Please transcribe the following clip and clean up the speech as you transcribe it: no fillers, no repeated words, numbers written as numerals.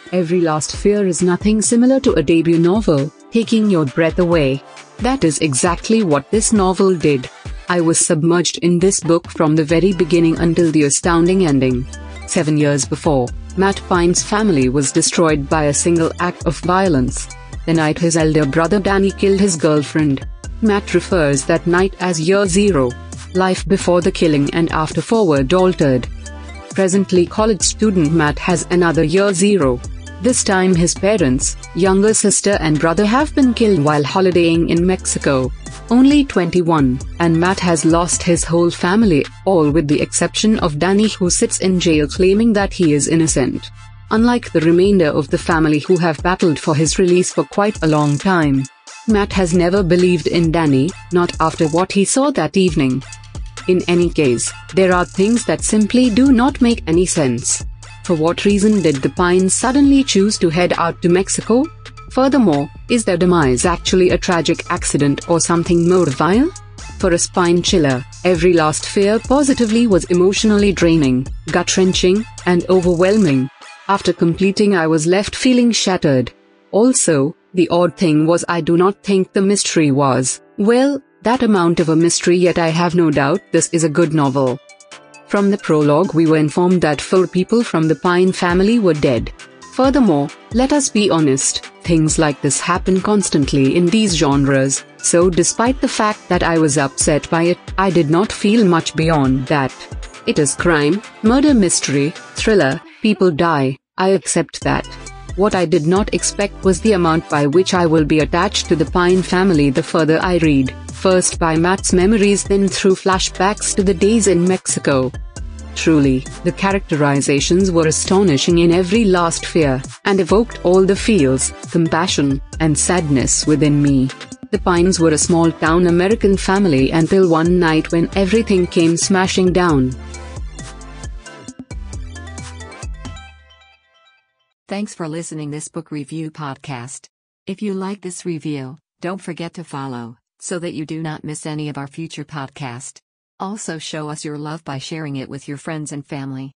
Every Last Fear is nothing similar to a debut novel, taking your breath away. That is exactly what this novel did. I was submerged in this book from the very beginning until the astounding ending. 7 years before, Matt Pine's family was destroyed by a single act of violence. The night his elder brother Danny killed his girlfriend. Matt refers that night as Year Zero. Life before the killing and after forward altered. Presently college student Matt has another Year Zero. This time his parents, younger sister and brother have been killed while holidaying in Mexico. Only 21, and Matt has lost his whole family, all with the exception of Danny, who sits in jail claiming that he is innocent. Unlike the remainder of the family who have battled for his release for quite a long time, Matt has never believed in Danny, not after what he saw that evening. In any case, there are things that simply do not make any sense. For what reason did the Pines suddenly choose to head out to Mexico? Furthermore, is their demise actually a tragic accident or something more vile? For a spine chiller, Every Last Fear positively was emotionally draining, gut-wrenching, and overwhelming. After completing, I was left feeling shattered. Also, the odd thing was I do not think the mystery was, well, that amount of a mystery, yet I have no doubt this is a good novel. From the prologue we were informed that 4 people from the Pine family were dead. Furthermore, let us be honest, things like this happen constantly in these genres, so despite the fact that I was upset by it, I did not feel much beyond that. It is crime, murder mystery, thriller, people die, I accept that. What I did not expect was the amount by which I will be attached to the Pine family the further I read. First by Matt's memories, then through flashbacks to the days in Mexico. Truly, the characterizations were astonishing in Every Last Fear, and evoked all the feels, compassion, and sadness within me. The Pines were a small-town American family until one night when everything came smashing down. Thanks for listening this book review podcast. If you like this review, don't forget to follow, so that you do not miss any of our future podcast. Also show us your love by sharing it with your friends and family.